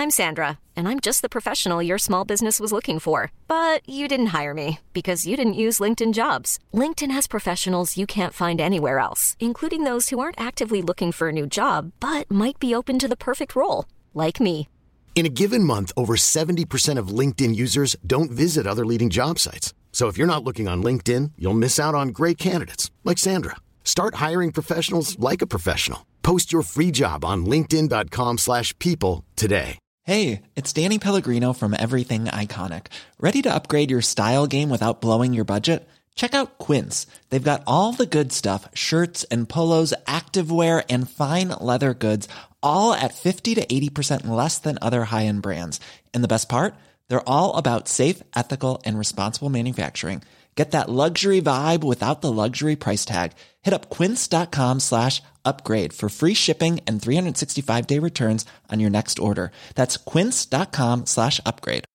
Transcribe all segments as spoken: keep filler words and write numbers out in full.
I'm Sandra, and I'm just the professional your small business was looking for. But you didn't hire me because you didn't use LinkedIn Jobs. LinkedIn has professionals you can't find anywhere else, including those who aren't actively looking for a new job, but might be open to the perfect role, like me. In a given month, over seventy percent of LinkedIn users don't visit other leading job sites. So if you're not looking on LinkedIn, you'll miss out on great candidates like Sandra. Start hiring professionals like a professional. Post your free job on linkedin dot com slash people today. Hey, it's Danny Pellegrino from Everything Iconic. Ready to upgrade your style game without blowing your budget? Check out Quince. They've got all the good stuff, shirts and polos, activewear, and fine leather goods, all at fifty to eighty percent less than other high-end brands. And the best part? They're all about safe, ethical, and responsible manufacturing. Get that luxury vibe without the luxury price tag. Hit up quince.com slash upgrade for free shipping and three sixty-five day returns on your next order. That's quince.com slash upgrade.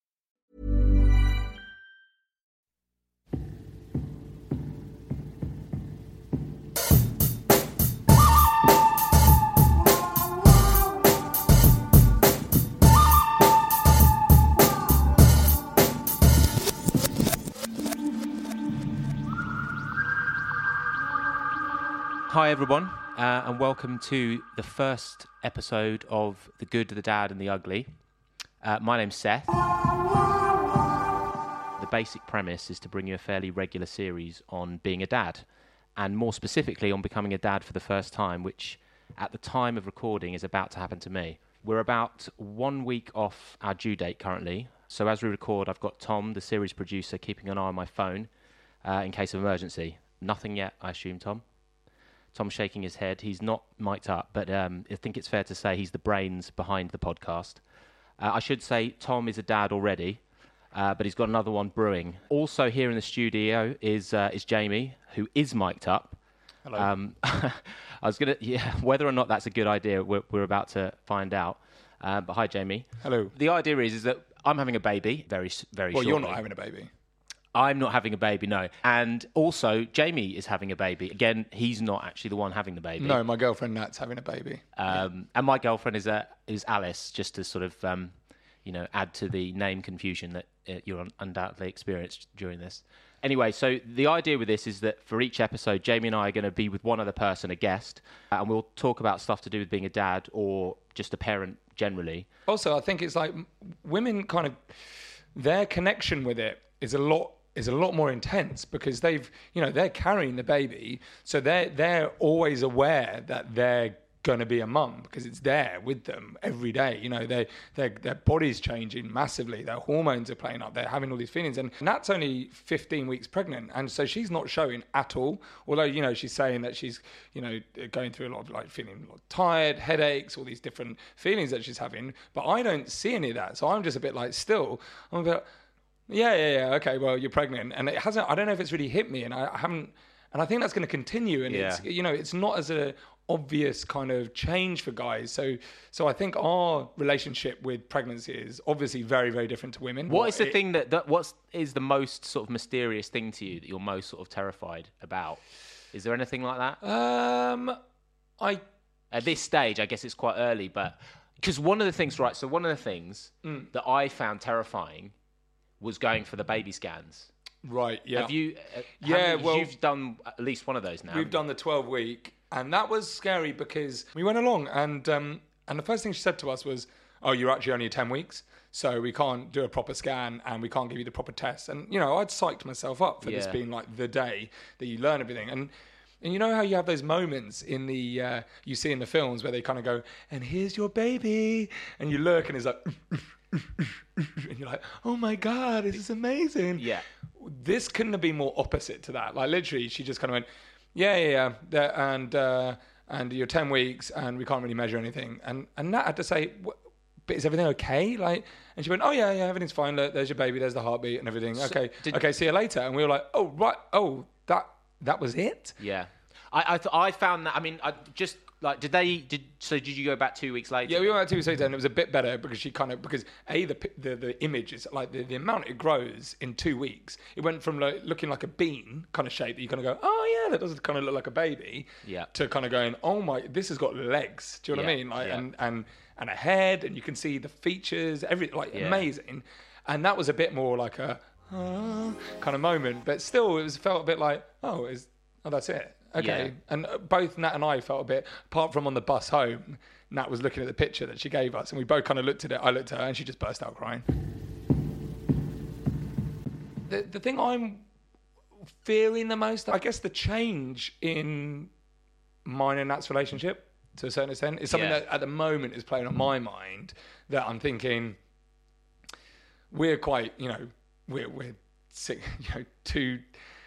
Hi everyone, uh, and welcome to the first episode of The Good, the Dad and the Ugly. Uh, my name's Seth. The basic premise is to bring you a fairly regular series on being a dad, and more specifically on becoming a dad for the first time, which at the time of recording is about to happen to me. We're about one week off our due date currently, so as we record I've got Tom, the series producer, keeping an eye on my phone uh, in case of emergency. Nothing yet, I assume, Tom? Tom's shaking his head. He's not mic'd up, but um, I think it's fair to say he's the brains behind the podcast. Uh, I should say Tom is a dad already, uh, but he's got another one brewing. Also here in the studio is uh, is Jamie, who is mic'd up. Hello. Um, I was gonna, yeah, whether or not that's a good idea, we're, we're about to find out. Uh, but hi, Jamie. Hello. The idea is is that I'm having a baby very very. Well, shortly. you're not having a baby. I'm not having a baby, no. And also, Jamie is having a baby. Again, he's not actually the one having the baby. No, my girlfriend Nat's having a baby. Um, yeah. And my girlfriend is uh, is Alice, just to sort of, um, you know, add to the name confusion that uh, you're undoubtedly experienced during this. Anyway, so the idea with this is that for each episode, Jamie and I are going to be with one other person, a guest, uh, and we'll talk about stuff to do with being a dad or just a parent generally. Also, I think it's like women kind of, their connection with it is a lot is a lot more intense because they've, you know, they're carrying the baby. So they're, they're always aware that they're going to be a mum because it's there with them every day. You know, they, their their body's changing massively. Their hormones are playing up. They're having all these feelings. And Nat's only fifteen weeks pregnant. And so she's not showing at all. Although, you know, she's saying that she's, you know, going through a lot of like feeling a lot tired, headaches, all these different feelings that she's having. But I don't see any of that. So I'm just a bit like still, I'm a bit, yeah, yeah, yeah. Okay, well, you're pregnant. And it hasn't, I don't know if it's really hit me. And I haven't, and I think that's going to continue. And yeah. it's, you know, it's not as a obvious kind of change for guys. So so I think our relationship with pregnancy is obviously very, very different to women. What is the it, thing that, that, what is the most sort of mysterious thing to you that you're most sort of terrified about? Is there anything like that? Um, I... At this stage, I guess it's quite early, but, because one of the things, right, so one of the things mm. that I found terrifying was going for the baby scans. Right, yeah. Have you, uh, yeah, have you, well, you've done at least one of those now. We've done the twelve week, and that was scary because we went along, and um, and the first thing she said to us was, oh, you're actually only ten weeks, so we can't do a proper scan, and we can't give you the proper test. And, you know, I'd psyched myself up for yeah. this being like the day that you learn everything. And and you know how you have those moments in the, uh, you see in the films where they kind of go, and here's your baby, and you look, and it's like... and you're like, oh my God, this is amazing. Yeah. This couldn't have been more opposite to that. Like literally, she just kind of went, yeah, yeah, yeah, and uh, and you're ten weeks, and we can't really measure anything. And and Nat had to say, but is everything okay? Like, and she went, oh yeah, yeah, everything's fine. Look, there's your baby, there's the heartbeat and everything. So okay, did, okay, see you later. And we were like, oh right, oh that that was it. Yeah, I I, th- I found that. I mean, I, just Like, did they? Did so? Did you go back two weeks later? Yeah, we went back two weeks later, and it was a bit better because she kind of because a the pi- the, the image is like the, the amount it grows in two weeks. It went from like looking like a bean kind of shape that you kind of go, oh yeah, that does kind of look like a baby. Yeah. To kind of going, oh my, this has got legs. Do you know what I Yeah, mean? Like yeah. and and and a head, and you can see the features, everything like Yeah. amazing. And that was a bit more like a uh, kind of moment, but still, it was felt a bit like, oh, is oh that's it. Okay, Yeah. and uh, both Nat and I felt a bit, apart from on the bus home, Nat was looking at the picture that she gave us, and we both kind of looked at it. I looked at her, and she just burst out crying. The, the thing I'm fearing the most, I guess the change in mine and Nat's relationship, to a certain extent, is something Yeah. that at the moment is playing on my mind, that I'm thinking, we're quite, you know, we're, we're sick, you know, two...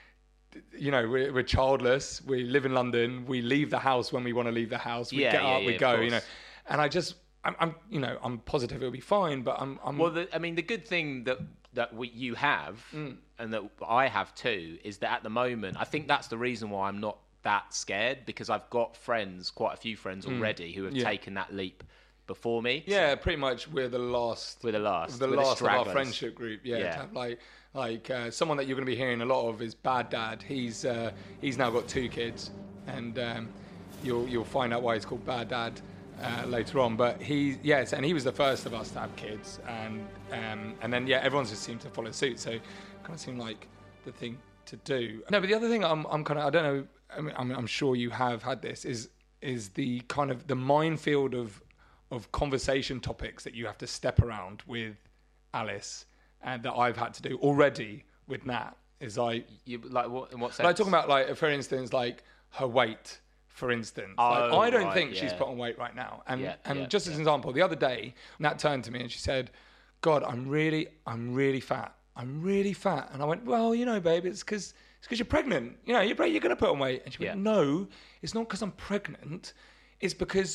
You know, we're, we're childless. We live in London. We leave the house when we want to leave the house. We Yeah, get yeah, up, yeah, we of go. You know, course. and I just, I'm, I'm, you know, I'm positive it'll be fine. But I'm, I'm Well, the, I mean, the good thing that that we, you have, Mm. and that I have too, is that at the moment, I think that's the reason why I'm not that scared, because I've got friends, quite a few friends already, who have Mm. Yeah. taken that leap before me. yeah, pretty much we're the last. We're the last. The We're the last of our stragglers. friendship group. Yeah, Yeah. to have like, like uh, someone that you're going to be hearing a lot of is Bad Dad. He's, uh, he's now got two kids, and um, you'll, you'll find out why he's called Bad Dad. Uh, later on, but he, yes, and he was the first of us to have kids, and um, and then yeah, everyone's just seemed to follow suit. So, it kind of seemed like the thing to do. No, but the other thing I'm, I'm kind of, I don't know. I mean, I'm, I'm sure you have had this. Is is the kind of the minefield of of conversation topics that you have to step around with Alice, and that I've had to do already with Nat. Is like, You, like what? In what sense? like talking about like, for instance, like her weight. For instance, Oh, like, I don't right, think she's yeah. put on weight right now. And Yeah, and yeah, just as yeah. an example, the other day, Nat turned to me and she said, "God, I'm really, I'm really fat. I'm really fat." And I went, "Well, you know, babe, it's because it's because you're pregnant. You know, you're you're going to put on weight." And she went, Yeah. "No, it's not because I'm pregnant. It's because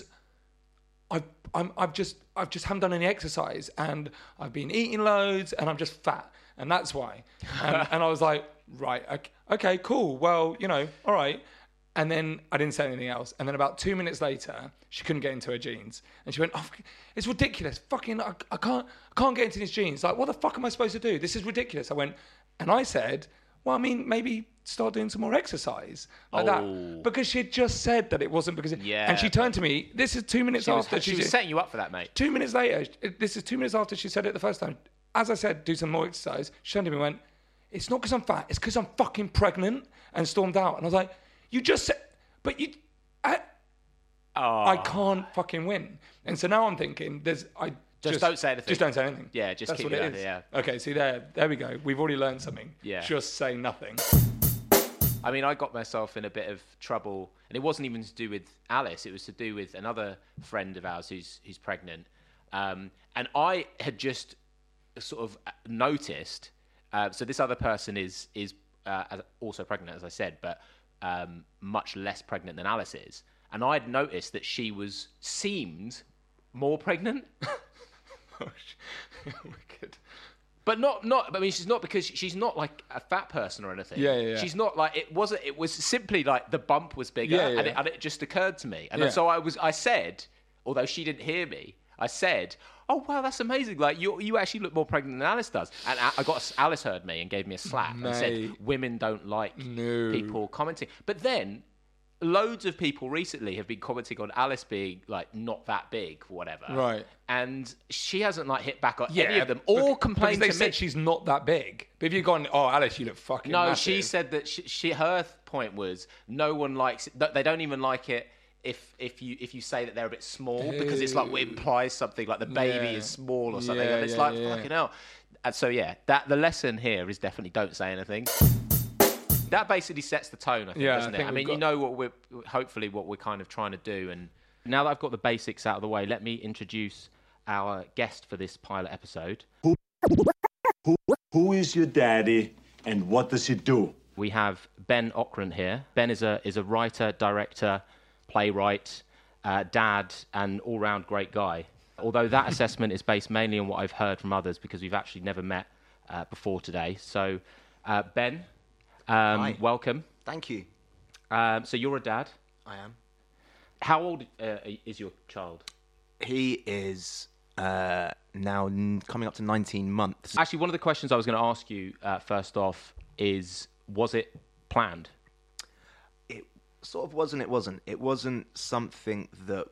I've I'm, I've just I've just haven't done any exercise, and I've been eating loads, and I'm just fat, and that's why." And, and I was like, "Right, okay, okay, cool. Well, you know, all right." And then I didn't say anything else. And then about two minutes later, she couldn't get into her jeans, and she went, "Oh, it's ridiculous! Fucking, I, I can't, I can't get into these jeans. Like, what the fuck am I supposed to do? This is ridiculous." I went, and I said, "Well, I mean, maybe start doing some more exercise like Oh. that," because she had just said that it wasn't because. Yeah. And she turned to me. This is two minutes She was, after she she was did- setting you up for that, mate. Two minutes later, this is two minutes after she said it the first time. As I said, do some more exercise. She turned to me and went, "It's not because I'm fat, it's because I'm fucking pregnant," and stormed out. And I was like, "You just said, but you, I, Oh. I can't fucking win." And so now I'm thinking, there's, I Just don't say anything. Just don't say anything. Yeah, just That's keep what it it under, is. yeah. Okay, see there, there we go. We've already learned something. Yeah. Just say nothing. I mean, I got myself in a bit of trouble, and it wasn't even to do with Alice. It was to do with another friend of ours who's who's pregnant, um, and I had just sort of noticed. Uh, so this other person is is uh, as- also pregnant, as I said, but um, much less pregnant than Alice is, and I'd noticed that she was seemed more pregnant. Wicked. But not, not. I mean, she's not because she's not like a fat person or anything. Yeah, yeah, yeah. She's not like it wasn't. It was simply like the bump was bigger, Yeah, yeah, and, it, yeah. and it just occurred to me. And Yeah. so I was. I said, although she didn't hear me, I said, "Oh wow, that's amazing! Like you, you actually look more pregnant than Alice does." And I I got Alice heard me and gave me a slap and said, Mate. "Women don't like No. people commenting." But then. Loads of people recently have been commenting on Alice being like not that big, or whatever. Right. And she hasn't like hit back on any of them, bec- or complained because to they me. said she's not that big. But if you've gone, "Oh, Alice, you look fucking No, massive." she said that she, she her point was no one likes it. th- They don't even like it if if you if you say that they're a bit small because it's like it implies something like the baby Yeah. is small or something, Yeah, and it's yeah, like yeah. fucking hell. And so yeah, that the lesson here is definitely don't say anything. That basically sets the tone, I think, Yeah, I doesn't it? think I we've mean, you got- know what we're hopefully what we're kind of trying to do. And now that I've got the basics out of the way, let me introduce our guest for this pilot episode. Who is your daddy and what does he do? We have Ben Ockrent here. Ben is a is a writer, director, playwright, uh, dad, and all-round great guy. Although that assessment is based mainly on what I've heard from others, because we've actually never met uh, before today. So, uh, Ben, um, Hi. welcome. Thank you. Um, so you're a dad. I am. How old uh, is your child? He is uh, now n- coming up to nineteen months. Actually, one of the questions I was going to ask you uh, first off is, was it planned? It sort of wasn't, it wasn't. It wasn't something that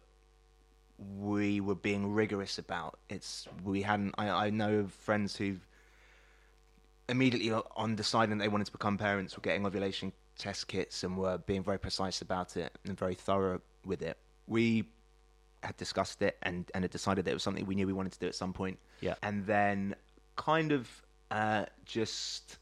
we were being rigorous about. It's we hadn't. I, I know of friends who immediately on deciding they wanted to become parents were getting ovulation test kits and were being very precise about it and very thorough with it. We had discussed it and, and had decided that it was something we knew we wanted to do at some point. Yeah. And then kind of uh, just,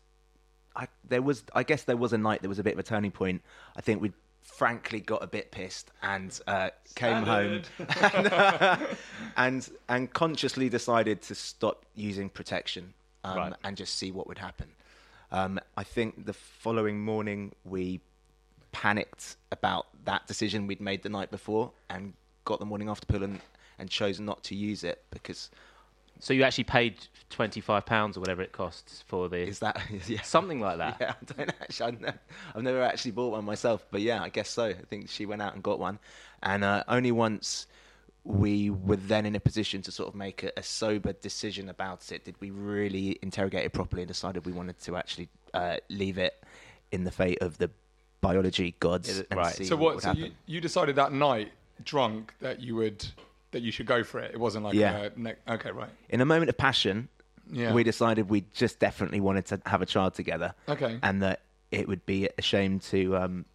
I there was, I guess there was a night, there was a bit of a turning point. I think we'd frankly got a bit pissed and uh, came home and, uh, and and consciously decided to stop using protection um, right. and just see what would happen. Um, I think the following morning we panicked about that decision we'd made the night before and got the morning after pill and, and chose not to use it because... So you actually paid twenty-five pounds or whatever it costs for the... Is that... Yeah. Something like that? Yeah, I don't actually... I've never, I've never actually bought one myself, but yeah, I guess so. I think she went out and got one. And uh, only once we were then in a position to sort of make a, a sober decision about it did we really interrogate it properly and decided we wanted to actually uh, leave it in the fate of the biology gods it, and right. see So what what? would So happen. you, you decided that night, drunk, that you would that you should go for it. It wasn't like Yeah. a ne- okay, right. In a moment of passion, Yeah. we decided we just definitely wanted to have a child together. Okay. And that it would be a shame to um,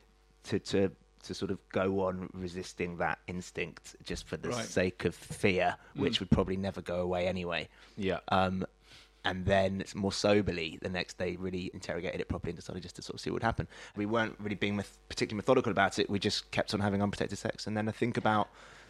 to to to sort of go on resisting that instinct just for the Right. sake of fear, which mm. would probably never go away anyway. Yeah. Um, and then more soberly the next day really interrogated it properly and decided just to sort of see what would happen. We weren't really being meth- particularly methodical about it. We just kept on having unprotected sex. And then I think about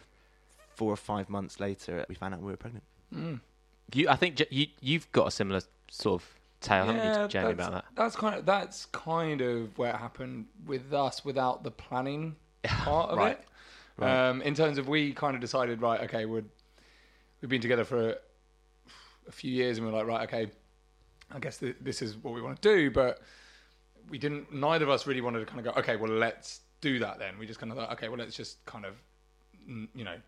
four or five months later, we found out we were pregnant. Mm. You, I think J- you, you've got a similar sort of tale, haven't you, Jamie, that's, about that? That's kind of that's kind of where it happened with us without the planning part of Right. it. Right. Um, in terms of we kind of decided, right, okay, we're we've been together for a, a few years, and we're like, right, okay, I guess th- this is what we want to do, but we didn't. Neither of us really wanted to kind of go, okay, well, let's do that then. We just kind of thought, okay, well, let's just kind of, mm, you know,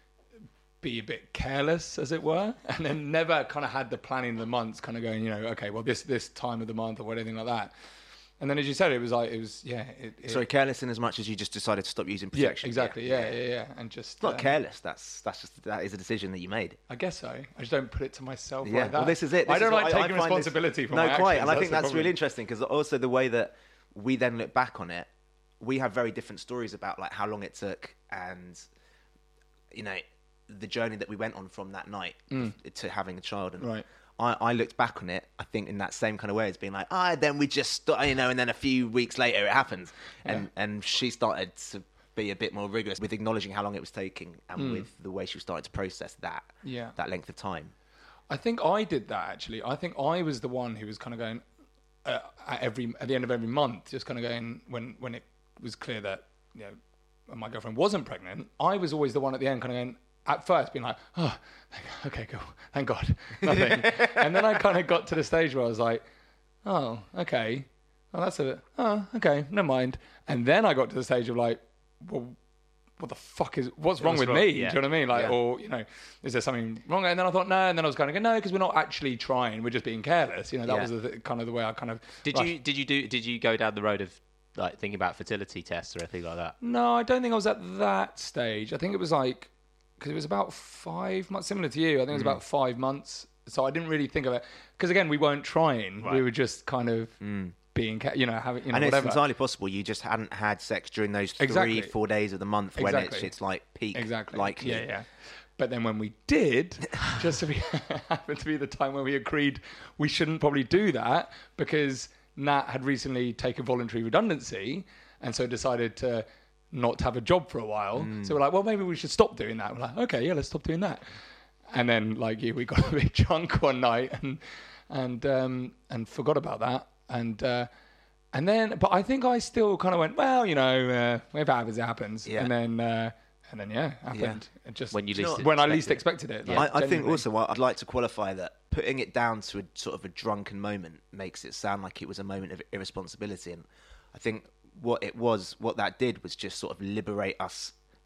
be a bit careless, as it were, and then never kind of had the planning of the months, kind of going, you know, okay, well, this this time of the month or anything like that. And then, as you said, it was like it was, yeah. It, it, Sorry, careless in as much as you just decided to stop using yeah, protection. exactly, yeah, yeah, yeah, and just It's not um, careless. That's that's just that is a decision that you made. I guess so. I just don't put it to myself Yeah. like that. Well, this is it. This I don't is what like I taking find responsibility this, for no, my quite. actions. And I think the that's problem. really interesting because also the way that we then look back on it, we have very different stories about like how long it took and you know the journey that we went on from that night Mm. to having a child. And Right. I, I looked back on it, I think, in that same kind of way as being like, ah, then we just, st-, you know, and then a few weeks later it happens. And Yeah. and she started to be a bit more rigorous with acknowledging how long it was taking and Mm. with the way she was starting to process that, Yeah. that length of time. I think I did that actually. I think I was the one who was kind of going uh, at every at the end of every month, just kind of going when when it was clear that you know my girlfriend wasn't pregnant. I was always the one at the end, kind of going. At first, being like, oh, okay, cool, thank God, nothing. And then I kind of got to the stage where I was like, oh, okay, oh, that's a bit, oh, okay, never mind. And then I got to the stage of like, well, what the fuck is, what's wrong was with wrong, me? yeah. Do you know what I mean? Like, Yeah. or, you know, is there something wrong? And then I thought, no, and then I was kind of going, no, because we're not actually trying, we're just being careless. You know, that Yeah. was the, th- kind of the way I kind of. Did rushed. you did you do did you go down the road of like thinking about fertility tests or anything like that? No, I don't think I was at that stage. I think it was like, because it was about five months, similar to you. I think it was about five months. So I didn't really think of it. Because again, we weren't trying. Right. We were just kind of being, ca- you know, having, you know, And whatever. it's entirely possible you just hadn't had sex during those three, Exactly. four days of the month when it's, Exactly. it's like peak Exactly. likely. Yeah, yeah. But then when we did, just to be happened to be the time when we agreed we shouldn't probably do that because Nat had recently taken voluntary redundancy and so decided to not have a job for a while. So we're like, well, maybe we should stop doing that. We're like, okay, yeah, let's stop doing that. And then like yeah, we got a bit drunk one night and and um, and forgot about that. And uh, and then, but I think I still kind of went, well, you know, uh, if it happens, it happens. Yeah. And then uh, and then yeah, happened. It just When you least when I expected least it. expected it. like, I, I think genuinely. also what I'd like to qualify that putting it down to a sort of a drunken moment makes it sound like it was a moment of irresponsibility. And I think what it was, what that did was just sort of liberate us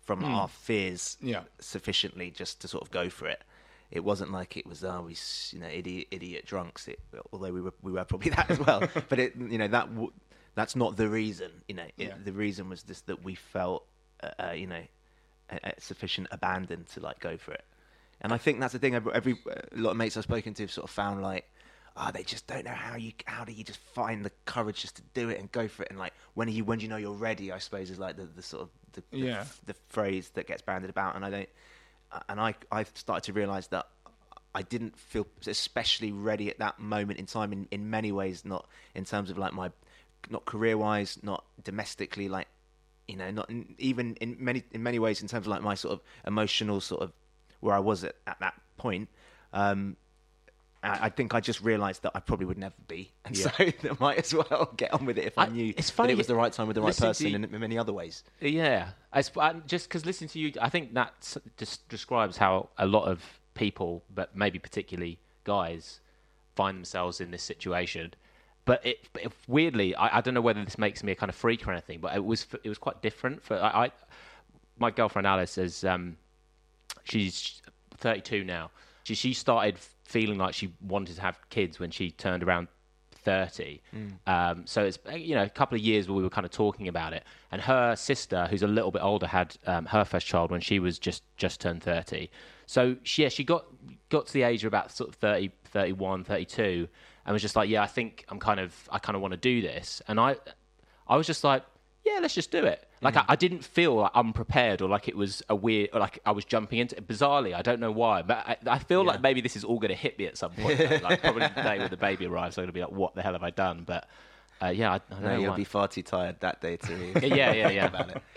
from Mm. our fears Yeah. sufficiently just to sort of go for it. It wasn't like it was, oh, we, s- you know, idiot, idiot drunks. It, although we were, we were probably that as well. But it, you know, that w- that's not the reason. You know, it, Yeah. the reason was just that we felt, uh, uh, you know, a, a sufficient abandon to like go for it. And I think that's the thing. Every, every a lot of mates I've spoken to have sort of found like, oh, they just don't know how you how do you just find the courage just to do it and go for it. And like, when are you when do you know you're ready? I suppose is like the, the sort of the, the, Yeah. the phrase that gets bandied about. And I don't. And I I started to realise that I didn't feel especially ready at that moment in time. In, in many ways, not in terms of like my, not career wise, not domestically, like, you know, not in, even in many in many ways in terms of like my sort of emotional sort of where I was at, at that point. Um, I, I think I just realised that I probably would never be, and Yeah. so I might as well get on with it if I, I- knew it's that funny, it was the right time with the right listening to person you- in, in many other ways. Yeah, I sp- I, just because listening to you, I think that s- just describes how a lot of people, but maybe particularly guys, find themselves in this situation. But it, but it weirdly, I, I don't know whether this makes me a kind of freak or anything, but it was it was quite different. For I, I my girlfriend Alice is um, she's thirty-two now. She she started feeling like she wanted to have kids when she turned around thirty. Um, so it's, you know, a couple of years where we were kind of talking about it. And her sister, who's a little bit older, had um, her first child when she was just, just turned thirty. So she, yeah, she got got to the age of about sort of thirty, thirty-one, thirty-two, and was just like, yeah, I think I'm kind of, I kind of want to do this. And I, I was just like, yeah, let's just do it. Like, I, I didn't feel like unprepared or like it was a weird, or like I was jumping into it. Bizarrely, I don't know why, but I, I feel like maybe this is all going to hit me at some point. though. Like, probably the day when the baby arrives, I'm going to be like, what the hell have I done? But uh, yeah, I, I don't No, know you'll why. be far too tired that day to Yeah, yeah, yeah. about it.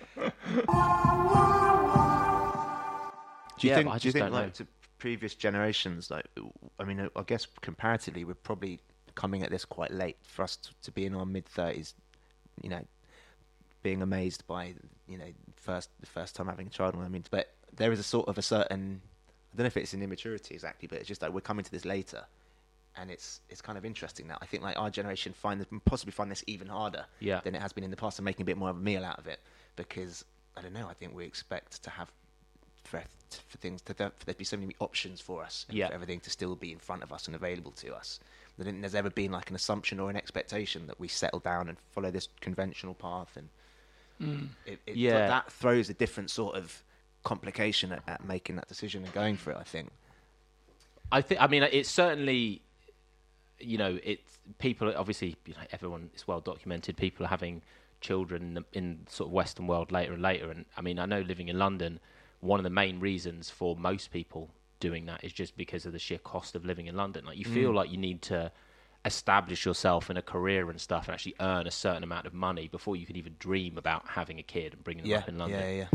Do you Yeah, think? but I Do you just think don't like know. to previous generations? Like, I mean, I guess comparatively, we're probably coming at this quite late for us to, to be in our mid thirties. You know, being amazed by you know first the first time having a child. I mean, but there is a sort of a certain, I don't know if it's an immaturity exactly, but it's just like we're coming to this later, and it's it's kind of interesting now. I think like our generation find this, possibly find this even harder Yeah. than it has been in the past, and making a bit more of a meal out of it because I don't know. I think we expect to have for, for things to for there to be so many options for us, and Yeah. for everything to still be in front of us and available to us. I don't think there's ever been like an assumption or an expectation that we settle down and follow this conventional path, and it, it, Yeah. that throws a different sort of complication at, at making that decision and going for it. I think. I think. I mean, it's certainly, you know, it's people. Obviously, you know, everyone is well documented. People are having children in the, in the sort of Western world later and later. And I mean, I know living in London, one of the main reasons for most people doing that is just because of the sheer cost of living in London. Like, you feel like you need to establish yourself in a career and stuff, and actually earn a certain amount of money before you can even dream about having a kid and bringing them Yeah, up in London. yeah, yeah.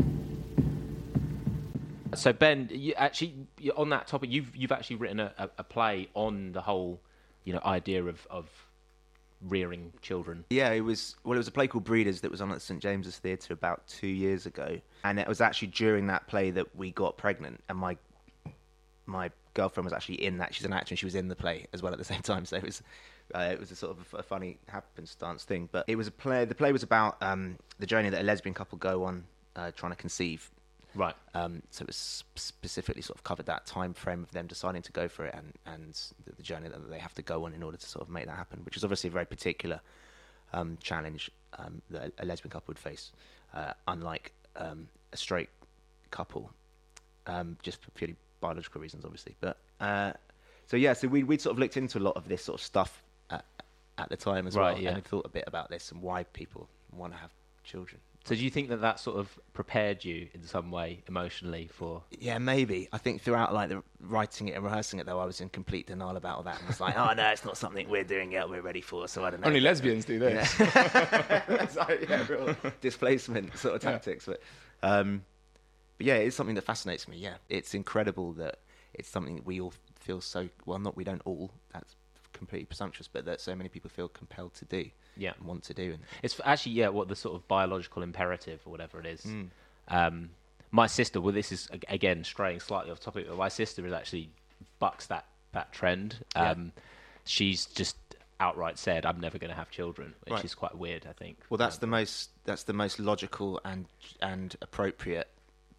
So Ben, you actually you, on that topic, you've you've actually written a, a, a play on the whole, you know, idea of, of rearing children. Yeah, it was. Well, it was a play called Breeders that was on at St James's Theatre about two years ago, and it was actually during that play that we got pregnant, and my my girlfriend was actually in that. She's an actor, and she was in the play as well at the same time. So it was uh, it was a sort of a funny happenstance thing. But it was a play. The play was about um, the journey that a lesbian couple go on uh, trying to conceive. Right. Um, so it was specifically sort of covered that time frame of them deciding to go for it, and, and the, the journey that they have to go on in order to sort of make that happen, which is obviously a very particular um, challenge um, that a lesbian couple would face, uh, unlike um, a straight couple, um, just for purely biological reasons, obviously. But uh, so yeah, so we we sort of looked into a lot of this sort of stuff at, at the time as Right, well, yeah. and thought a bit about this and why people want to have children. So do you think that that sort of prepared you in some way emotionally for? Yeah, maybe. I think throughout like the writing it and rehearsing it, though, I was in complete denial about all that, and was like, "Oh no, it's not something we're doing yet. We're ready for." So I don't know. Only lesbians do this. It's like, yeah, real displacement sort of Yeah. tactics, but um, but yeah, it's something that fascinates me. Yeah, it's incredible that it's something that we all feel so well. Not we don't all. That's completely presumptuous, but that so many people feel compelled to do. Yeah. And want to do. And It's actually, yeah, what the sort of biological imperative or whatever it is. Mm. Um, my sister, well, this is, ag- again, straying slightly off topic, but my sister is actually bucks that, that trend. Yeah. Um, she's just outright said, I'm never going to have children, which Right. is quite weird, I think. Well, that's Um, the most that's the most logical and and appropriate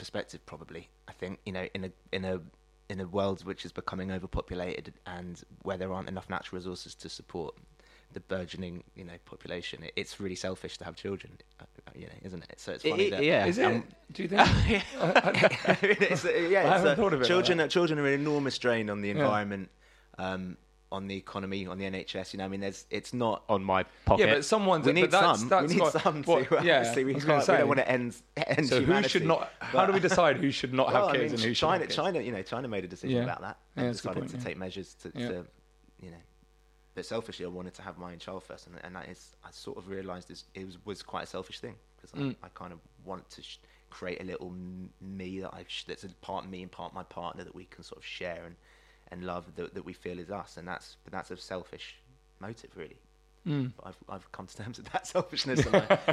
perspective, probably. I think, you know, in a in a in a world which is becoming overpopulated and where there aren't enough natural resources to support the burgeoning, you know, population, it, it's really selfish to have children, uh, you know, isn't it? So it's funny it, that yeah. Is it? Um, Do you think? it's, uh, yeah, I it's, haven't uh, thought of it children. like Are, children are an enormous strain on the environment, um, on the economy, on the N H S. You know, I mean, there's it's not. On my pocket. Yeah, but someone's. We but need that's, some. That's we need got, some. what, to, yeah, obviously, we, I was can't, gonna we say, don't want to end, end so humanity. who should not? How do we decide who should not have well, kids I mean, and who should? China, have kids? China, you know, China made a decision Yeah. about that Yeah, and that's a good decided point, to yeah. take measures to, Yeah. to, you know. But selfishly, I wanted to have my own child first, and, and that is, I sort of realised this, it was, was quite a selfish thing because Mm. I, I kind of want to sh- create a little m- me that I sh- that's a part of me and part of my partner that we can sort of share and, and love that, that we feel is us, and that's but that's a selfish motive, really. Mm. But I've I've come to terms with that selfishness. And I,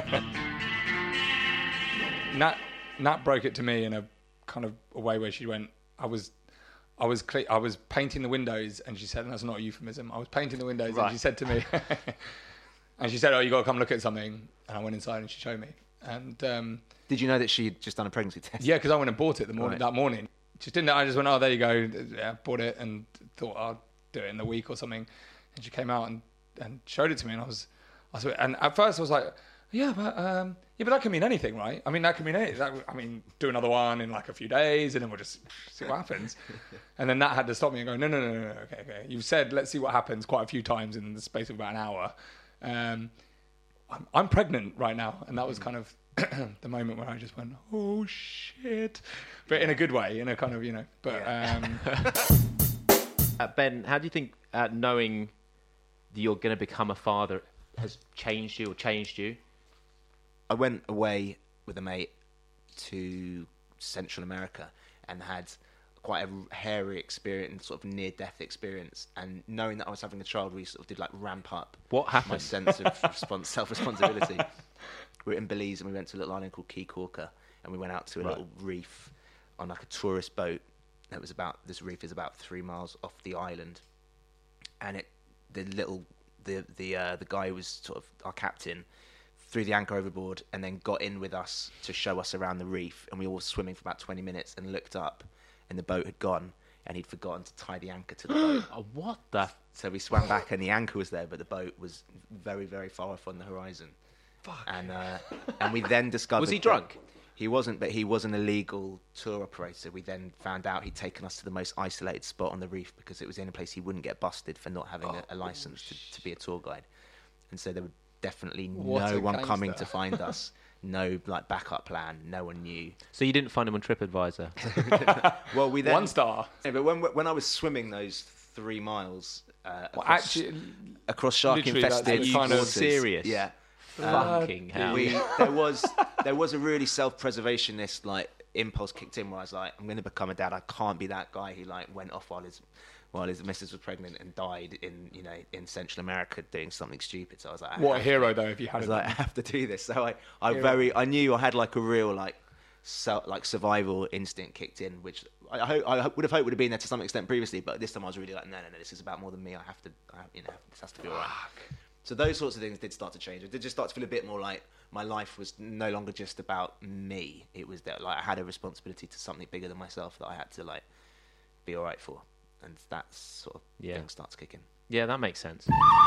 Nat, Nat broke it to me in a kind of a way where she went, I was, I was, cle- I was painting the windows, and she said, and that's not a euphemism. I was painting the windows, Right. and she said to me, and she said, "Oh, you got to come look at something." And I went inside, and she showed me. And um, did you know that she had just done a pregnancy test? yeah, because I went and bought it the morning Right. that morning. Just didn't. I just went, "Oh, there you go." Yeah, bought it, and thought I'll do it in the week or something. And she came out and, and showed it to me, and I was, I was, and at first I was like, "Yeah, but um, yeah, but that can mean anything, right? I mean, that can mean anything. That, I mean, do another one in like a few days, and then we'll just see what happens." And then that had to stop me and go, "No, no, no, no, no. Okay, okay. You've said let's see what happens quite a few times in the space of about an hour. Um, I'm, I'm pregnant right now," and that was kind of the moment where I just went, "Oh shit," but in a good way, in a kind of, you know. But um, Uh, Ben, how do you think uh, knowing that you're going to become a father has changed you or changed you? I went away with a mate to Central America and had quite a hairy experience, sort of near-death experience. And knowing that I was having a child, we sort of did like ramp up What my happened? sense of respons- self-responsibility. We were in Belize and we went to a little island called Key Corker, and we went out to a Right. little reef on like a tourist boat. It was about this reef is about three miles off the island, and it the little the the uh, the guy who was sort of our captain threw the anchor overboard and then got in with us to show us around the reef, and we all were swimming for about twenty minutes and looked up and the boat had gone and he'd forgotten to tie the anchor to the boat. Oh, what the? So we swam back and the anchor was there, but the boat was very, very far off on the horizon. fuck. And uh, and we then discovered... Was he that- drunk? He wasn't, but he was an illegal tour operator. We then found out he'd taken us to the most isolated spot on the reef because it was in a place he wouldn't get busted for not having a, a license to, to be a tour guide. And so there was definitely What no a one coming gangster. to find us. No like backup plan. No one knew. So you didn't find him on TripAdvisor? Well, we then One star. Yeah, but when when I was swimming those three miles uh, Well, across, actually, across shark literally that's infested the kind of- waters, serious? yeah. Fucking hell. We, there was there was a really self-preservationist like impulse kicked in where I was like, I'm going to become a dad. I can't be that guy who like went off while his while his missus was pregnant and died in you know in Central America doing something stupid. So I was like, I what a have hero though if you I had was it. like, I have to do this. So I, I Hero. very, I knew I had like a real like, self, like survival instinct kicked in, which I, I, hope, I would have hoped would have been there to some extent previously, but this time I was really like, no, no, no, this is about more than me. I have to, I, you know, this has to be all right. So those sorts of things did start to change. It did just start to feel a bit more like my life was no longer just about me. It was that like I had a responsibility to something bigger than myself that I had to like be all right for, and that sort of Yeah. thing starts kicking. Yeah, that makes sense.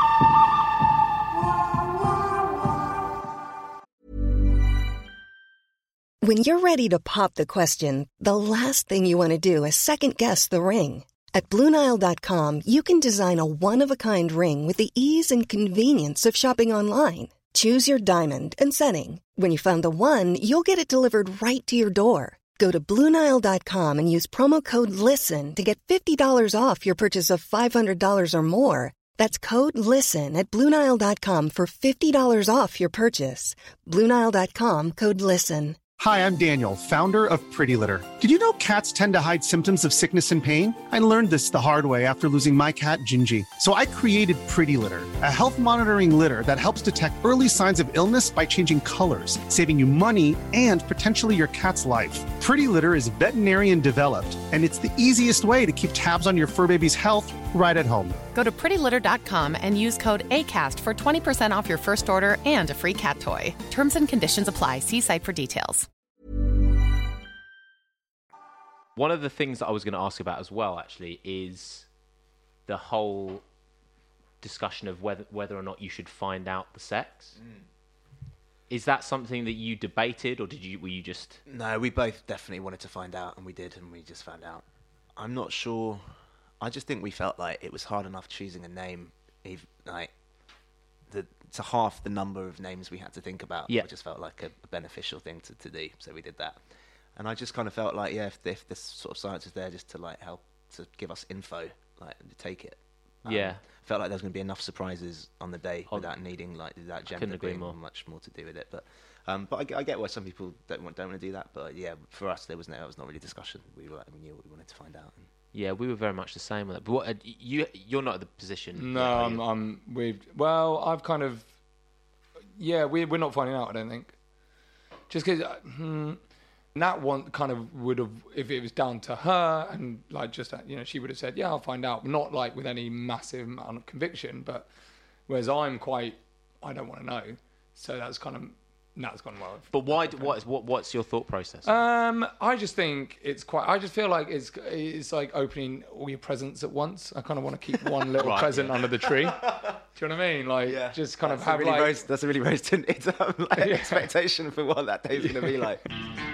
When you're ready to pop the question, the last thing you want to do is second-guess the ring. At Blue Nile dot com, you can design a one-of-a-kind ring with the ease and convenience of shopping online. Choose your diamond and setting. When you find the one, you'll get it delivered right to your door. Go to Blue Nile dot com and use promo code LISTEN to get fifty dollars off your purchase of five hundred dollars or more. That's code LISTEN at Blue Nile dot com for fifty dollars off your purchase. Blue Nile dot com, code LISTEN. Hi, I'm Daniel, founder of Pretty Litter. Did you know cats tend to hide symptoms of sickness and pain? I learned this the hard way after losing my cat, Gingy. So I created Pretty Litter, a health monitoring litter that helps detect early signs of illness by changing colors, saving you money and potentially your cat's life. Pretty Litter is veterinarian developed, and it's the easiest way to keep tabs on your fur baby's health right at home. Go to pretty litter dot com and use code ACAST for twenty percent off your first order and a free cat toy. Terms and conditions apply. See site for details. One of the things that I was going to ask about as well, actually, is the whole discussion of whether whether or not you should find out the sex. Mm. Is that something that you debated, or did you were you just... No, we both definitely wanted to find out, and we did, and we just found out. I'm not sure. I just think we felt like it was hard enough choosing a name, even, like, the, to half the number of names we had to think about. Yeah. It just felt like a, a beneficial thing to, to do, so we did that. And I just kind of felt like, yeah, if, if this sort of science is there just to, like, help to give us info, like, take it. Um, yeah. Felt like there was going to be enough surprises on the day on, without needing, like, that gender gender being more. much more to do with it. But um, but I, I get why some people don't want don't want to do that. But yeah, for us, there was no, there was not really discussion. We were, we knew what we wanted to find out. Yeah, we were very much the same with it. But what, uh, you, you're not in the position. No, yet, I'm, I'm. We've. Well, I've kind of. Yeah, we we're not finding out. I don't think. Just because. Uh, hmm, Nat one kind of would have, if it was down to her, and like just you know, she would have said, "Yeah, I'll find out." Not like with any massive amount of conviction, but whereas I'm quite, I don't want to know. So that's kind of Nat's gone well. But why? What? What? What's your thought process? Um, I just think it's quite. I just feel like it's it's like opening all your presents at once. I kind of want to keep one little right, present yeah. under the tree. Do you know what I mean? Like, Yeah. just kind that's of have a really like. rose, that's a really rose tinted um, like, Yeah. expectation for what that day's going to be like.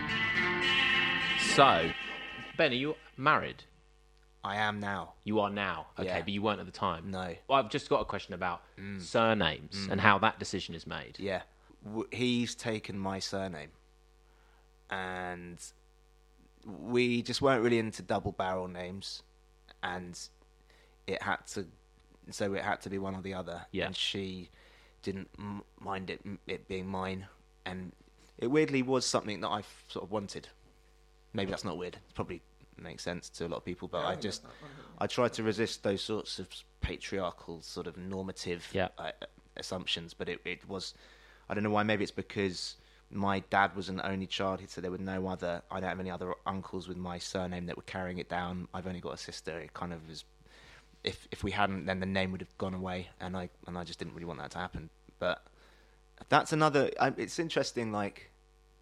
So, Ben, are you married? I am now. You are now. Okay, Yeah. but you weren't at the time. No. Well, I've just got a question about Mm. surnames Mm. and how that decision is made. Yeah. W- he's taken my surname. And we just weren't really into double barrel names. And it had to, so it had to be one or the other. Yeah. And she didn't m- mind it, it being mine. And it weirdly was something that I f- sort of wanted. Maybe that's not weird. It probably makes sense to a lot of people, but I just, I tried to resist those sorts of patriarchal, sort of normative Yeah. uh, assumptions. But it, it was, I don't know why. Maybe it's because my dad was an only child, so there were no other. I don't have any other uncles with my surname that were carrying it down. I've only got a sister. It kind of was. If if we hadn't, then the name would have gone away, and I and I just didn't really want that to happen. But that's another. I, it's interesting, like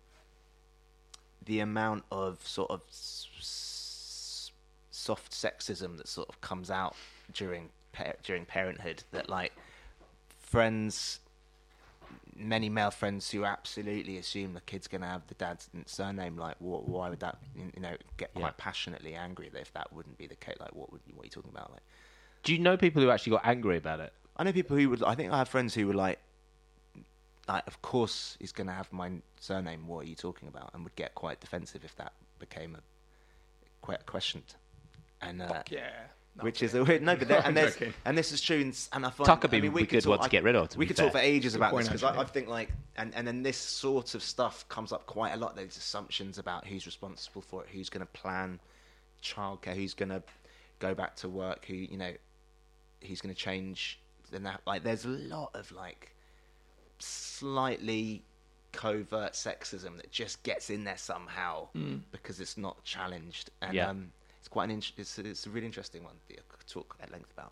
the amount of sort of s- s- soft sexism that sort of comes out during par- during parenthood. That like friends, many male friends who absolutely assume the kid's going to have the dad's surname. Like, wh- why would that? You know, get quite Yeah. passionately angry if that wouldn't be the case. Like, what would what are you talking about? Like, Do you know people who actually got angry about it? I know people who would. I think I have friends who were like, like, of course he's going to have my surname. What are you talking about? And would get quite defensive if that became a quite questioned. And uh, Fuck yeah. No, which I'm is a weird no, but there, I'm and there's joking. and this is true. And, and I find Tucker I mean, be we a could good one talk, to get rid of, to we be could fair. talk for ages Good about point, this because I, I actually. think like and and then this sort of stuff comes up quite a lot. Those assumptions about who's responsible for it, who's going to plan childcare, who's going to go back to work, who you know, who's going to change. And that like there's a lot of like slightly covert sexism that just gets in there somehow Mm. because it's not challenged. And Yeah. um, it's quite an in- it's, it's a really interesting one that I could talk at length about.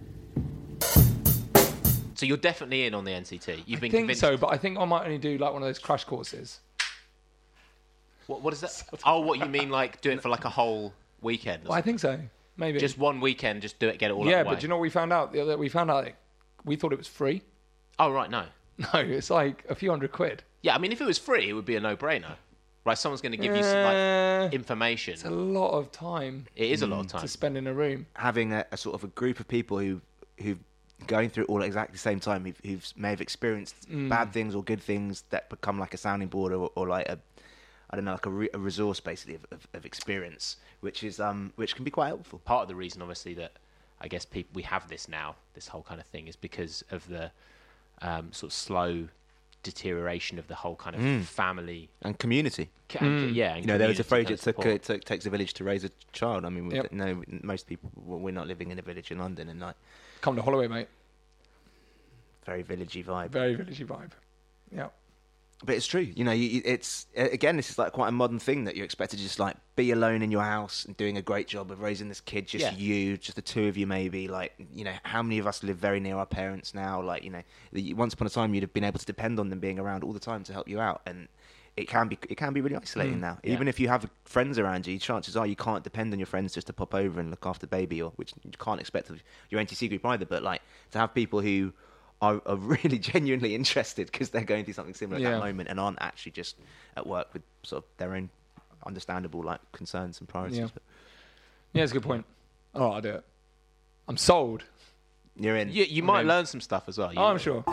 So you're definitely in on the N C T. You've I been think convinced. so, but I think I might only do like one of those crash courses. What, what is that? Oh, what you mean, like do it for like a whole weekend? or Well, I think so. Maybe. Just one weekend, just do it, get it all yeah, out of the way. but do you know what we found out? The other we found out like, we thought it was free. Oh, right, no. No, it's like a few hundred quid. Yeah, I mean, if it was free, it would be a no-brainer. Right, someone's going to give you some Uh, like, information. It's a lot of time It is a lot of time. to spend in a room. Having a, a sort of a group of people who who've going through it all at exactly the same time, who've, who've may have experienced Mm. bad things or good things that become like a sounding board or, or like a I don't know, like a, re- a resource basically of, of, of experience, which is um which can be quite helpful. Part of the reason, obviously, that I guess people we have this now, this whole kind of thing, is because of the um, sort of slow deterioration of the whole kind of Mm. family And community. ca- and- yeah. and You know, there was a community phrase kind it of took, uh, support. it took takes a village to raise a child. I mean, we Yep. no, most people well, we're not living in a village in London, and like Come to Holloway, mate. very villagey vibe. Very villagey vibe. Yeah. But it's true, you know. You, it's again, this is like quite a modern thing that you're expected to just like be alone in your house and doing a great job of raising this kid, just Yeah. you, just the two of you, maybe. Like, you know, how many of us live very near our parents now? Like, you know, the- once upon a time you'd have been able to depend on them being around all the time to help you out, and it can be it can be really isolating Mm. now. Yeah. Even if you have friends around you, chances are you can't depend on your friends just to pop over and look after baby, or which you can't expect of your N T C group either. But like to have people who are, are really genuinely interested because they're going through something similar at Yeah. that moment and aren't actually just at work with sort of their own understandable like concerns and priorities. Yeah. But Yeah, it's a good point. All right, I'll do it. I'm sold. you're in. You, you I might mean- learn some stuff as well. You, Oh, I'm sure.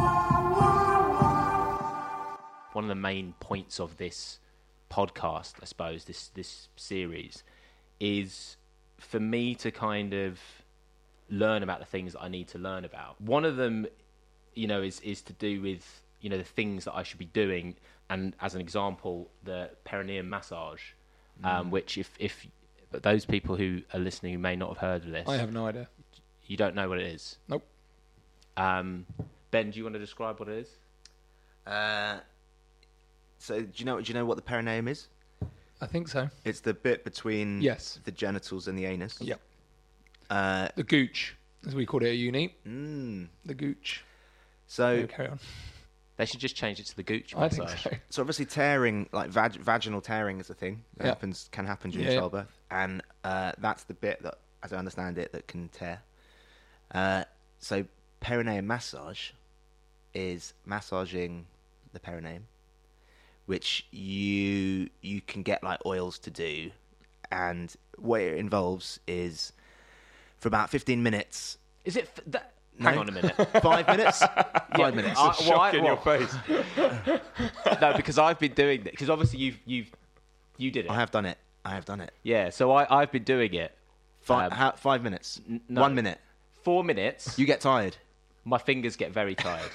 One of the main points of this podcast, I suppose, this this series, is for me to kind of learn about the things that I need to learn about. One of them, you know, is is to do with, you know, the things that I should be doing, and as an example, the perineum massage, um, which if if but those people who are listening who may not have heard of this, I have no idea. you don't know what it is. Nope. Um, Ben, do you want to describe what it is? Uh, so do you know do you know what the perineum is? I think so. It's the bit between Yes. the genitals and the anus. Yep. Uh, The gooch, as we called it at uni. mm, The gooch. so Okay, carry on. They should just change it to the gooch I think massage. so. So obviously tearing, like vag- vaginal tearing is a thing that Yeah. happens, can happen during Yeah, yeah. childbirth. And uh, that's the bit that, as I understand it, that can tear. Uh, so perineum massage is massaging the perineum, which you you can get like oils to do. And what it involves is for about fifteen minutes. Is it? F- that, No. Hang on a minute. Five minutes? Five minutes. I- Shock well, I- in your well- face. No, because I've been doing this. Because obviously you've you've you did it. I have done it. I have done it. Yeah. So I I've been doing it. Five, Um, how, five minutes. n- no. One minute. Four minutes. You get tired. My fingers get very tired.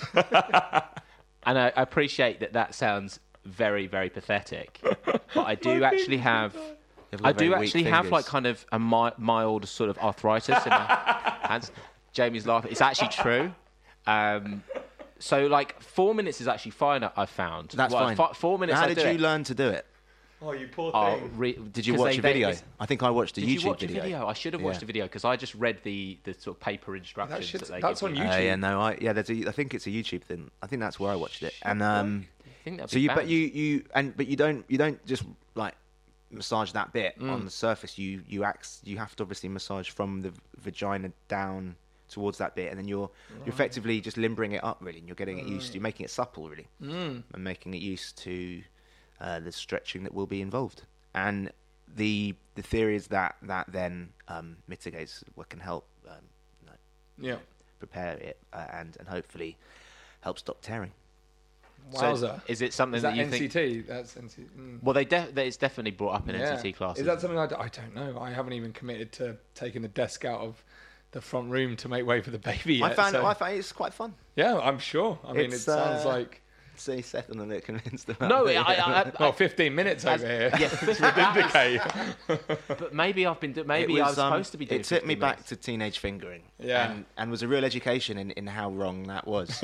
And I, I appreciate that. That sounds very very pathetic. But I do actually have. You've got I do very weak actually have fingers. like kind of a mi- mild sort of arthritis in my hands. Jamie's laughing. It's actually true. Um, so like four minutes is actually fine. I- I've found. That's Well, fine. fi- four minutes. How I did do you it. learn to do it? Oh, you poor Oh, thing. re- Did you 'cause watch they- a they- video? it's- I think I watched a Did YouTube you watch video. a video? I should have watched Yeah. a video because I just read the, the sort of paper instructions shit's- that they that's give on you. YouTube. Uh, yeah, no, I yeah, there's a, I think it's a YouTube thing. I think that's where I watched it. And um, I think that'd so be you, but banned. you, you, and but you don't, you don't just like massage that bit Mm. on the surface. You, you act, you have to obviously massage from the vagina down towards that bit, and then you're, you're effectively just limbering it up, really. And you're getting it used to, you're making it supple, really, Mm. and making it used to uh, the stretching that will be involved. And the the theory is that that then um, mitigates what can help um, you know, Yeah. prepare it uh, and and hopefully help stop tearing. Wowza. So is it something Is that, that you N C think? T? That's N C T. Mm. Well, they de- they- it's definitely brought up in Yeah. N C T classes. Is that something I, d- I don't know? I haven't even committed to taking the desk out of the front room to make way for the baby yet. I found so- I found it's quite fun. Yeah, I'm sure. I mean, It's, it sounds uh, like See, Seth and a bit convinced about No, it. I, I, I, well, fifteen minutes as- over here. yeah, It's would indicate. but maybe I've been. Do- maybe It I was um, supposed to be doing. It took me fifteen back minutes. to teenage fingering. Yeah. and, and was a real education in, in how wrong that was.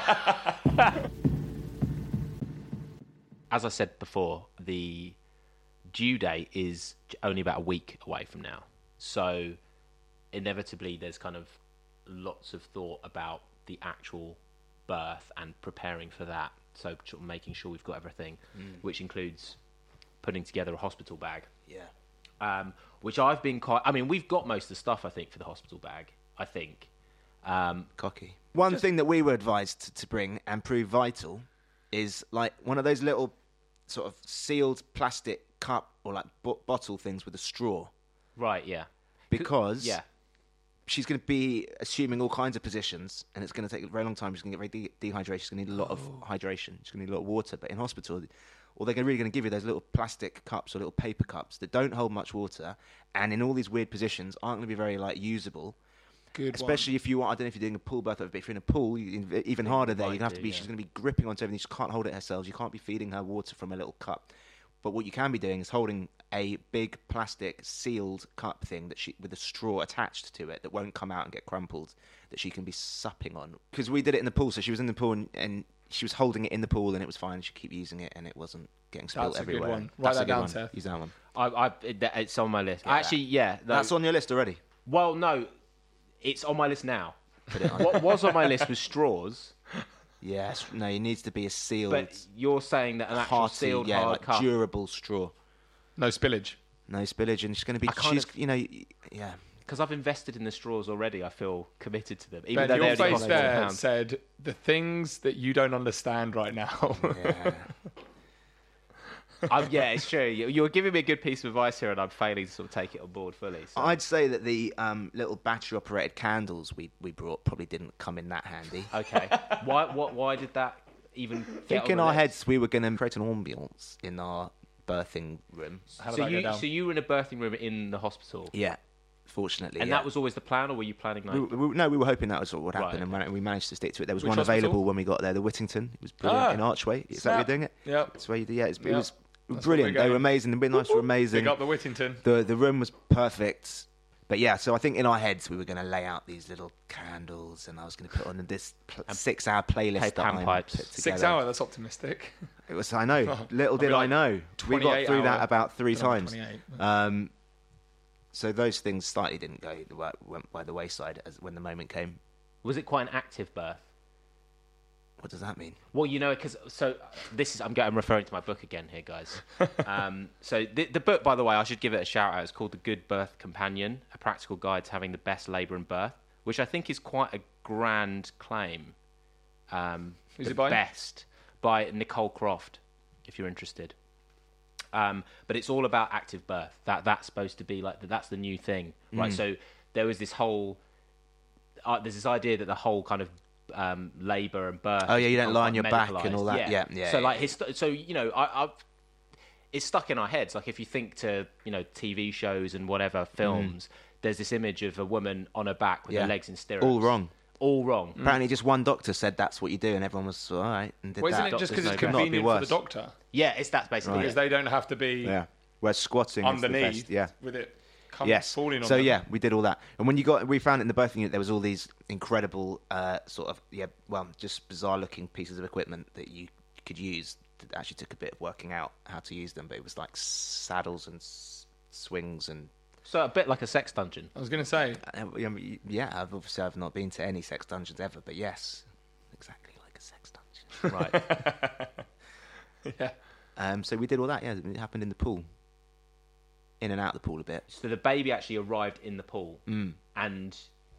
As I said before, the due date is j- only about a week away from now. So inevitably, there's kind of lots of thought about the actual birth and preparing for that. So sort of making sure we've got everything, which includes putting together a hospital bag. yeah. Um, which I've been quite. I mean, we've got most of the stuff, I think, for the hospital bag. I think. Um, Cocky. One thing that we were advised to, to bring and prove vital is like one of those little sort of sealed plastic cup or like bo- bottle things with a straw, right. Yeah. because Yeah. she's going to be assuming all kinds of positions, and it's going to take a very long time. She's going to get very de- dehydrated. She's going to need a lot of hydration. She's going to need a lot of water. But in hospital, all they're really going to give you those little plastic cups or little paper cups that don't hold much water, and in all these weird positions aren't going to be very like usable. Good Especially if you are, I don't know if you're doing a pool birth, but if you're in a pool, you, even harder there. might You're going to have to do, be, yeah. she's going to be gripping onto everything. She can't hold it herself. You can't be feeding her water from a little cup. But what you can be doing is holding a big plastic sealed cup thing that she, with a straw attached to it that won't come out and get crumpled, that she can be supping on. Because we did it in the pool, so she was in the pool and, and she was holding it in the pool and it was fine. She'd keep using it and it wasn't getting spilled That's a good everywhere. one. Write That's that a good down, one. Seth. Use that one. I, I, it, that- it's on my list. Actually, yeah. no- That's on your list already. Well, no, it's on my list now. What was on my list was straws, Yes, no, it needs to be a sealed. But you're saying that an actual hearty, sealed yeah, hard like cup. durable straw. No spillage. No spillage, and it's going to be, I kind she's, of- you know, yeah. Because I've invested in the straws already, I feel committed to them. Even Ben, though your they only face cost there one pound. said the things that you don't understand right now. Yeah. I'm, yeah, it's true. You- You're giving me a good piece of advice here, and I'm failing to sort of take it on board fully. So. I'd say that the um, little battery-operated candles we, we brought probably didn't come in that handy. Okay. why, what, why did that even I get think on in the our list? heads we were going to create an ambience in our birthing room. How did So that you, go down? so you were in a birthing room in the hospital? Yeah, fortunately. And yeah. that was always the plan, or were you planning like... We, we, no, we were hoping that was what would happen, Right, and okay. man- we managed to stick to it. There was Which one hospital? available when we got there, the Whittington. It was brilliant Ah, in Archway. Is that snap. where you're doing it? Yep. That's where you do. Yeah, it's, it Yep. was That's brilliant. where we're They were going. amazing. The midnights were amazing. Big up the Whittington. The the room was perfect. But yeah, so I think in our heads we were going to lay out these little candles, and I was going to put on this pl- six-hour playlist Play that I panpipes. put together. Six hour, that's optimistic. It was. I know. Little I'll did be I like know. We got twenty-eight through that hour. about three Don't know, times. twenty-eight. Um, so those things slightly didn't go went by the wayside as when the moment came. Was it quite an active birth? What does that mean? Well, you know, because so this is I'm, going, I'm referring to my book again here, guys. um, so the, the book, by the way, I should give it a shout out. It's called The Good Birth Companion: A Practical Guide to Having the Best Labour and Birth, which I think is quite a grand claim. Um, Who's the it by? Best by Nicole Croft, if you're interested. Um, but it's all about active birth. That that's supposed to be like that's the new thing, right? Mm. So there was this whole uh, there's this idea that the whole kind of um, labour and birth. Oh, yeah, has you don't become lie quite on your back and medicalised. all that. Yeah, yeah, So yeah, like, yeah. his, so you know, I, I've it's stuck in our heads. Like if you think to you know T V shows and whatever films, there's this image of a woman on her back with Yeah. her legs in stirrups. All wrong. All wrong. Apparently, just one doctor said that's what you do, and everyone was all right and did Well, isn't that. it just because Doctors it's know better. Could not be convenient for the worse. doctor? Yeah, it's that's basically Because it. they don't have to be Yeah. Whereas squatting is the underneath best. Yeah. with it come Yes. falling on So them. yeah, we did all that, and when you got, we found in the birthing unit there was all these incredible, uh, sort of yeah, well, just bizarre-looking pieces of equipment that you could use. That actually took a bit of working out how to use them, but it was like saddles and s- swings and. So a bit like a sex dungeon. I was going to say, Uh, yeah, yeah, I've obviously I've not been to any sex dungeons ever, but yes, exactly like a sex dungeon. Right. yeah. Um, so we did all that. Yeah, it happened in the pool, in and out of the pool a bit. So the baby actually arrived in the pool, Mm. and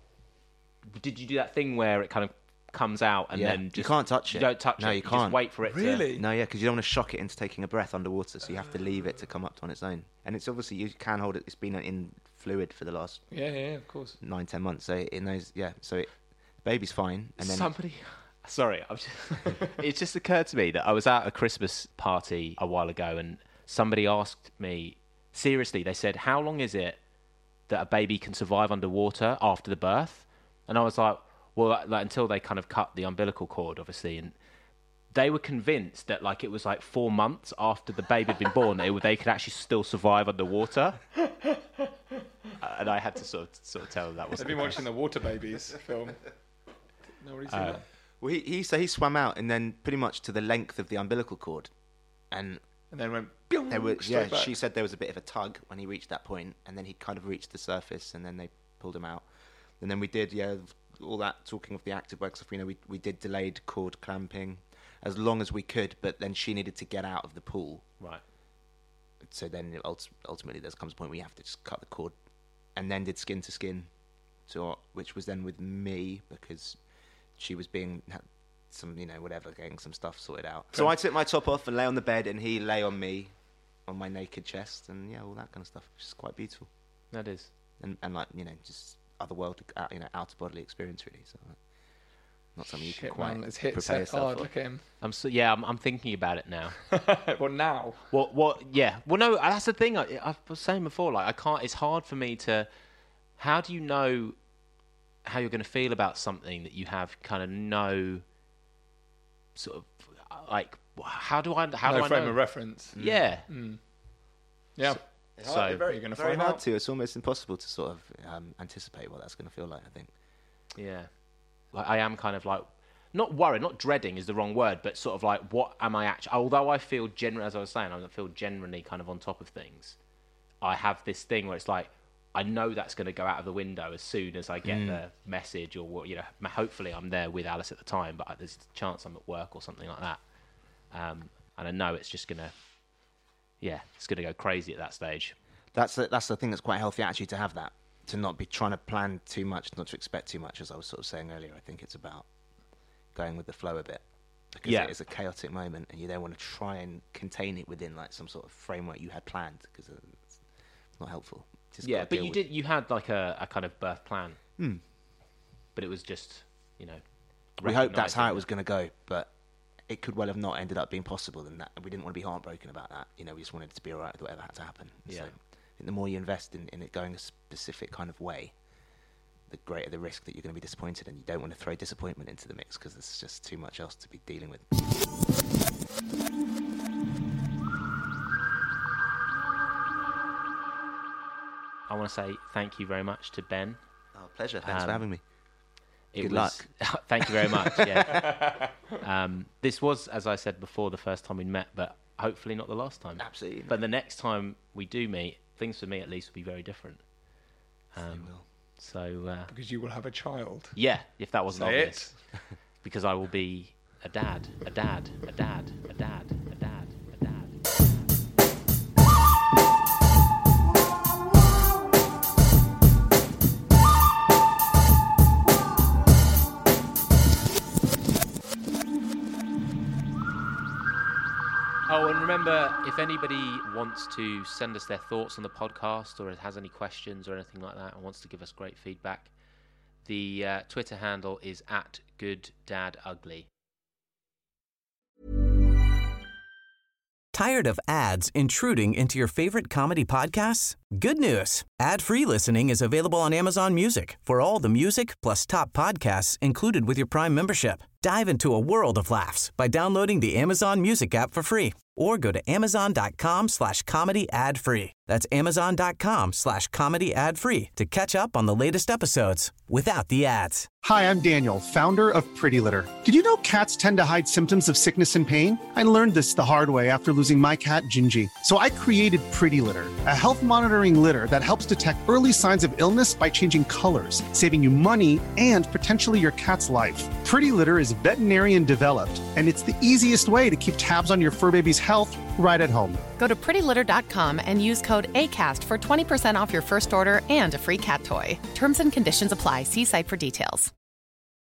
did you do that thing where it kind of comes out and Yeah. then You just can't touch you it. don't touch No, it. you Just can't. wait for it. Really? No, yeah, because you don't want to shock it into taking a breath underwater, so you have to leave it to come up on its own. And it's obviously you can hold it. It's been in fluid for the last Yeah, yeah, yeah, of course. nine, ten months. So it knows. Yeah, so it, baby's fine, and To then somebody. Sorry, I'm just, it just occurred to me that I was at a Christmas party a while ago, and somebody asked me seriously. They said, "How long is it that a baby can survive underwater after the birth?" And I was like, well, like, like until they kind of cut the umbilical cord, obviously, and they were convinced that like it was like four months after the baby had been born that it, they could actually still survive underwater. uh, and I had to sort of sort of tell them that I've wasn't. been the watching the Water Babies film. Nobody seen Uh, that? well, he, he so he swam out and then pretty much to the length of the umbilical cord, and And then went, there was straight yeah. back. She said there was a bit of a tug when he reached that point, and then he kind of reached the surface, and then they pulled him out, and then we did yeah all that talking of the active work stuff. You know, we we did delayed cord clamping as long as we could, but then she needed to get out of the pool. Right. So then ult- ultimately there comes a point where you have to just cut the cord, and then did skin to skin, so which was then with me because she was being had some you know whatever getting some stuff sorted out. So I took my top off and lay on the bed, and he lay on me, on my naked chest, and yeah, all that kind of stuff, which is quite beautiful, That is. and and like you know just otherworldly, uh, you know, out of bodily experience really. So uh, not something you Shit, can quite man, it's hit prepare set yourself hard. for. Look at him. I'm so yeah. I'm, I'm thinking about it now. Well, now. What? What? Yeah. Well, no. That's the thing. I, I was saying before. Like, I can't. It's hard for me to. How do you know how you're going to feel about something that you have kind of no sort of like? How do I? How no do I frame know? of reference. Yeah. Yeah. It's So- hard, very, You're gonna very find hard out. to. It's almost impossible to sort of um, anticipate what that's going to feel like. I think. Yeah. Like I am kind of like not worried, not dreading is the wrong word, but sort of like what am I actually? Although I feel generally, as I was saying, I feel generally kind of on top of things. I have this thing where it's like, I know that's going to go out of the window as soon as I get Mm. the message, or what, you know, m- hopefully I'm there with Alice at the time, but there's a chance I'm at work or something like that. Um, and I know it's just going to, yeah, it's going to go crazy at that stage. That's the, that's the thing that's quite healthy actually, to have that, to not be trying to plan too much, not to expect too much, as I was sort of saying earlier. I think it's about going with the flow a bit, because Yeah. it is a chaotic moment, and you don't want to try and contain it within like some sort of framework you had planned, because it's not helpful. Just Yeah, gotta but deal you with- did. You had like a, a kind of birth plan, Hmm. but it was just, you know. We hoped that's how it recognising was going to go, but it could well have not ended up being possible, and that we didn't want to be heartbroken about that. You know, we just wanted it to be all right with whatever had to happen. Yeah. So I think the more you invest in, in it going a specific kind of way, the greater the risk that you're going to be disappointed, and you don't want to throw disappointment into the mix, because there's just too much else to be dealing with. I want to say thank you very much to Ben. Oh, pleasure. Thanks for Um, having me. It Good was, luck. Thank you very much. Yeah. um, this was, as I said before, the first time we met, but hopefully not the last time. Absolutely. But the next time we do meet, things for me at least will be very different. Um, will. So uh, Because you will have a child. yeah, if that wasn't Say obvious, because I will be a dad, a dad, a dad, a dad, a dad, a dad. Oh, and remember, if anybody wants to send us their thoughts on the podcast, or has any questions or anything like that, and wants to give us great feedback, the uh, Twitter handle is at gooddadugly. Tired of ads intruding into your favorite comedy podcasts? Good news. Ad-free listening is available on Amazon Music for all the music plus top podcasts included with your Prime membership. Dive into a world of laughs by downloading the Amazon Music app for free, or go to amazon.com slash comedy ad free. That's amazon.com slash comedy ad free to catch up on the latest episodes without the ads. Hi, I'm Daniel, founder of Pretty Litter. Did you know cats tend to hide symptoms of sickness and pain? I learned this the hard way after losing my cat, Gingy. So I created Pretty Litter, a health monitoring litter that helps detect early signs of illness by changing colors, saving you money and potentially your cat's life. Pretty Litter is veterinarian developed, and it's the easiest way to keep tabs on your fur baby's health right at home. Go to pretty litter dot com and use code ACAST for twenty percent off your first order and a free cat toy. Terms and conditions apply. See site for details.